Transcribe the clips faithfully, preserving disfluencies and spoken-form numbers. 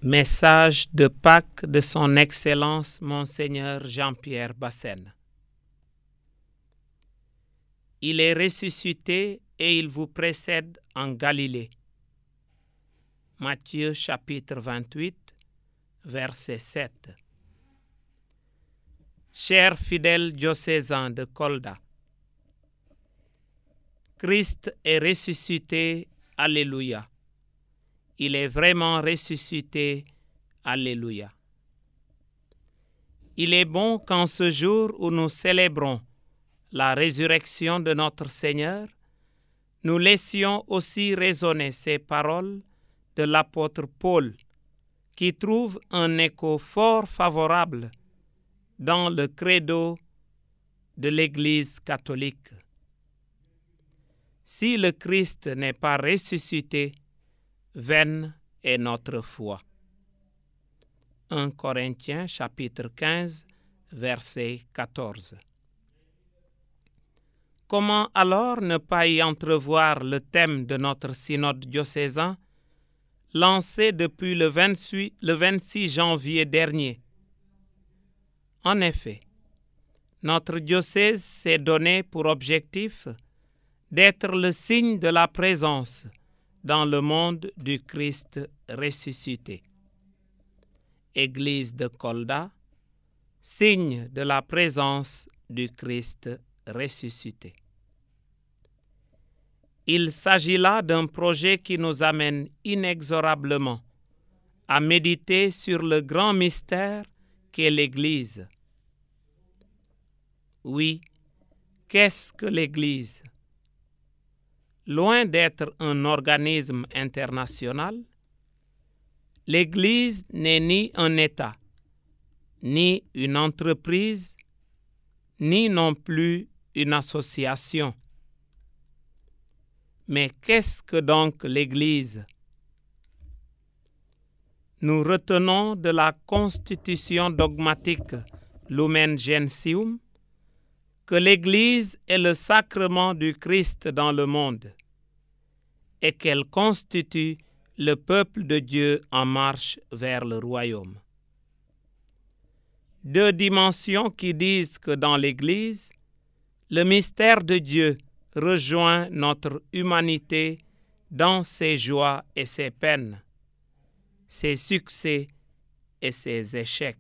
Message de Pâques de Son Excellence Monseigneur Jean-Pierre Bassène. Il est ressuscité et il vous précède en Galilée. Matthieu chapitre vingt-huit, verset sept. Chers fidèles diocésains de Kolda, Christ est ressuscité, Alléluia. Il est vraiment ressuscité, Alléluia. Il est bon qu'en ce jour où nous célébrons la résurrection de notre Seigneur, nous laissions aussi résonner ces paroles de l'apôtre Paul, qui trouvent un écho fort favorable dans le credo de l'Église catholique. Si le Christ n'est pas ressuscité, vaine est notre foi. premier Corinthiens chapitre quinze, verset quatorze. Comment alors ne pas y entrevoir le thème de notre synode diocésain, lancé depuis le vingt-huit, le vingt-six janvier dernier? En effet, notre diocèse s'est donné pour objectif d'être le signe de la présence dans le monde du Christ ressuscité. Église de Kolda, signe de la présence du Christ ressuscité. Il s'agit là d'un projet qui nous amène inexorablement à méditer sur le grand mystère qu'est l'Église. Oui, qu'est-ce que l'Église? Loin d'être un organisme international, l'Église n'est ni un État, ni une entreprise, ni non plus une association. Mais qu'est-ce que donc l'Église? Nous retenons de la constitution dogmatique Lumen Gentium que l'Église est le sacrement du Christ dans le monde et qu'elle constitue le peuple de Dieu en marche vers le royaume. Deux dimensions qui disent que dans l'Église, le mystère de Dieu rejoint notre humanité dans ses joies et ses peines, ses succès et ses échecs.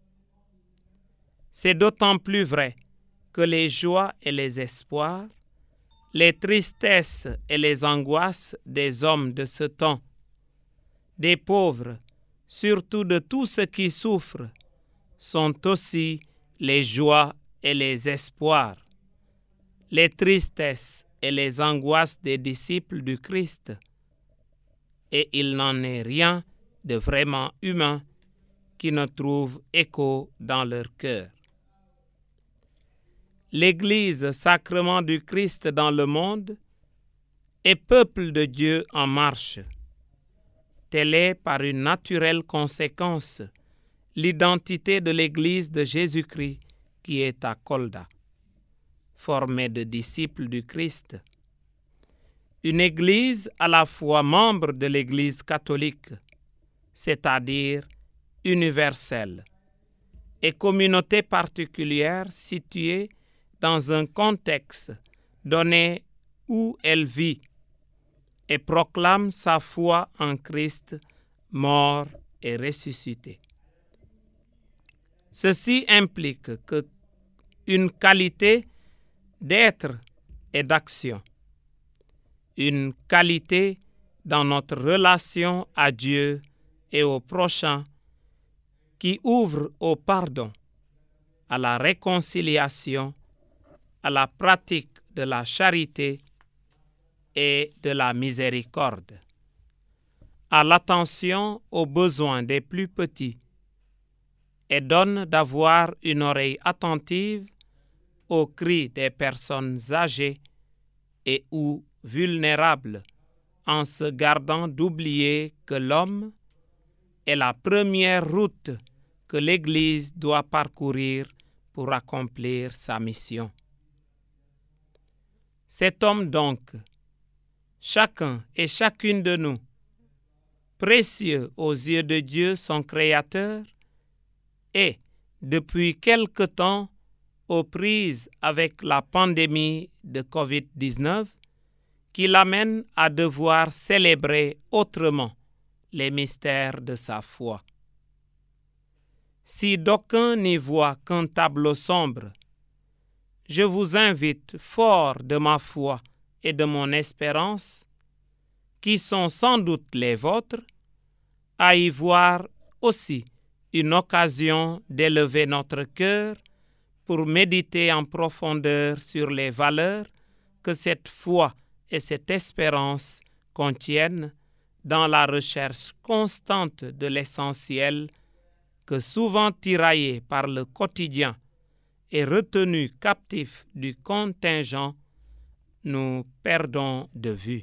C'est d'autant plus vrai que les joies et les espoirs, les tristesses et les angoisses des hommes de ce temps, des pauvres, surtout de tous ceux qui souffrent, sont aussi les joies et les espoirs, les tristesses et les angoisses des disciples du Christ. Et il n'en est rien de vraiment humain qui ne trouve écho dans leur cœur. L'Église, sacrement du Christ dans le monde, est peuple de Dieu en marche. Telle est, par une naturelle conséquence, l'identité de l'Église de Jésus-Christ qui est à Kolda, formée de disciples du Christ. Une Église à la fois membre de l'Église catholique, c'est-à-dire universelle, et communauté particulière située dans un contexte donné où elle vit et proclame sa foi en Christ, mort et ressuscité. Ceci implique que une qualité d'être et d'action, une qualité dans notre relation à Dieu et au prochain qui ouvre au pardon, à la réconciliation, à la pratique de la charité et de la miséricorde, à l'attention aux besoins des plus petits et donne d'avoir une oreille attentive aux cris des personnes âgées et ou vulnérables, en se gardant d'oublier que l'homme est la première route que l'Église doit parcourir pour accomplir sa mission. Cet homme donc, chacun et chacune de nous, précieux aux yeux de Dieu son Créateur, et, depuis quelque temps, aux prises avec la pandémie de covid dix-neuf, qui l'amène à devoir célébrer autrement les mystères de sa foi. Si d'aucuns n'y voient qu'un tableau sombre, je vous invite, fort de ma foi et de mon espérance, qui sont sans doute les vôtres, à y voir aussi une occasion d'élever notre cœur pour méditer en profondeur sur les valeurs que cette foi et cette espérance contiennent dans la recherche constante de l'essentiel que, souvent tiraillés par le quotidien et retenus captifs du contingent, nous perdons de vue.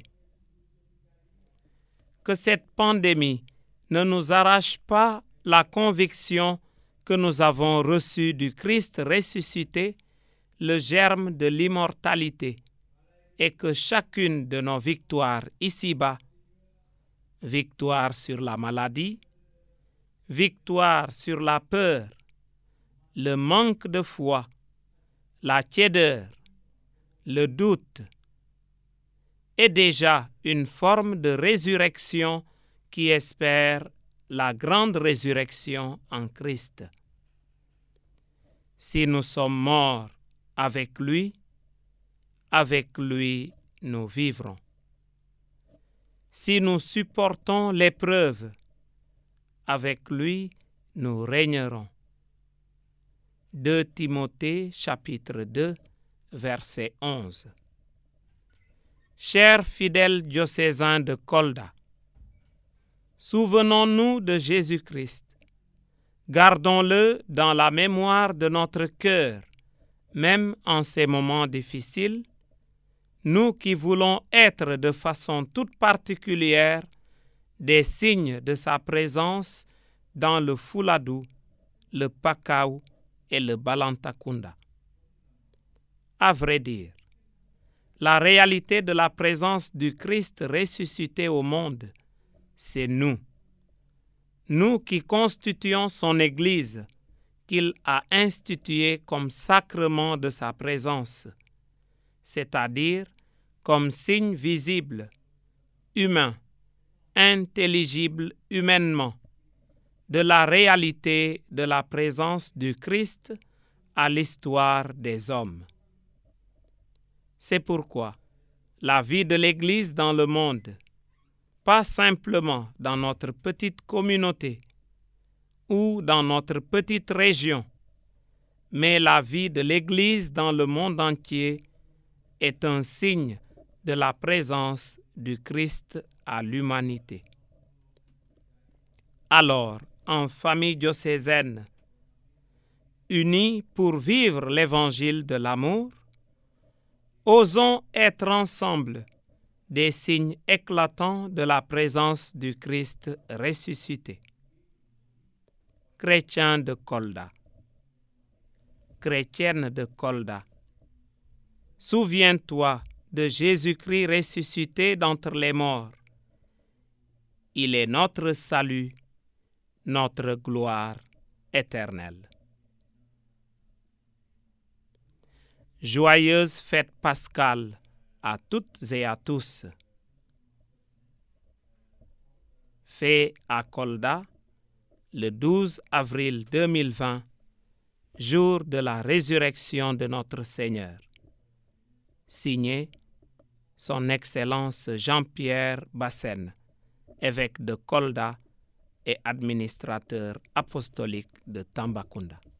Que cette pandémie ne nous arrache pas la conviction que nous avons reçue du Christ ressuscité, le germe de l'immortalité, et que chacune de nos victoires ici-bas, victoire sur la maladie, victoire sur la peur, le manque de foi, la tiédeur, le doute, est déjà une forme de résurrection qui espère la grande résurrection en Christ. Si nous sommes morts avec lui, avec lui nous vivrons. Si nous supportons l'épreuve, avec lui nous régnerons. deux Timothée chapitre deux, verset onze. Chers fidèles diocésains de Kolda, souvenons-nous de Jésus-Christ. Gardons-le dans la mémoire de notre cœur, même en ces moments difficiles, nous qui voulons être de façon toute particulière des signes de sa présence dans le Fuladu, le Pakao et le Balantakunda. À vrai dire, la réalité de la présence du Christ ressuscité au monde, c'est nous. Nous qui constituons son Église, qu'il a instituée comme sacrement de sa présence, c'est-à-dire comme signe visible, humain, intelligible humainement, de la réalité de la présence du Christ à l'histoire des hommes. C'est pourquoi la vie de l'Église dans le monde, pas simplement dans notre petite communauté ou dans notre petite région, mais la vie de l'Église dans le monde entier est un signe de la présence du Christ à l'humanité. Alors, en famille diocésaine, unis pour vivre l'évangile de l'amour, osons être ensemble des signes éclatants de la présence du Christ ressuscité. Chrétien de Kolda, chrétienne de Kolda, souviens-toi de Jésus-Christ ressuscité d'entre les morts. Il est notre salut, notre gloire éternelle. Joyeuse fête pascale à toutes et à tous. Fait à Kolda, le douze avril deux mille vingt, jour de la résurrection de notre Seigneur. Signé Son Excellence Jean-Pierre Bassène, évêque de Kolda et administrateur apostolique de Tambacounda.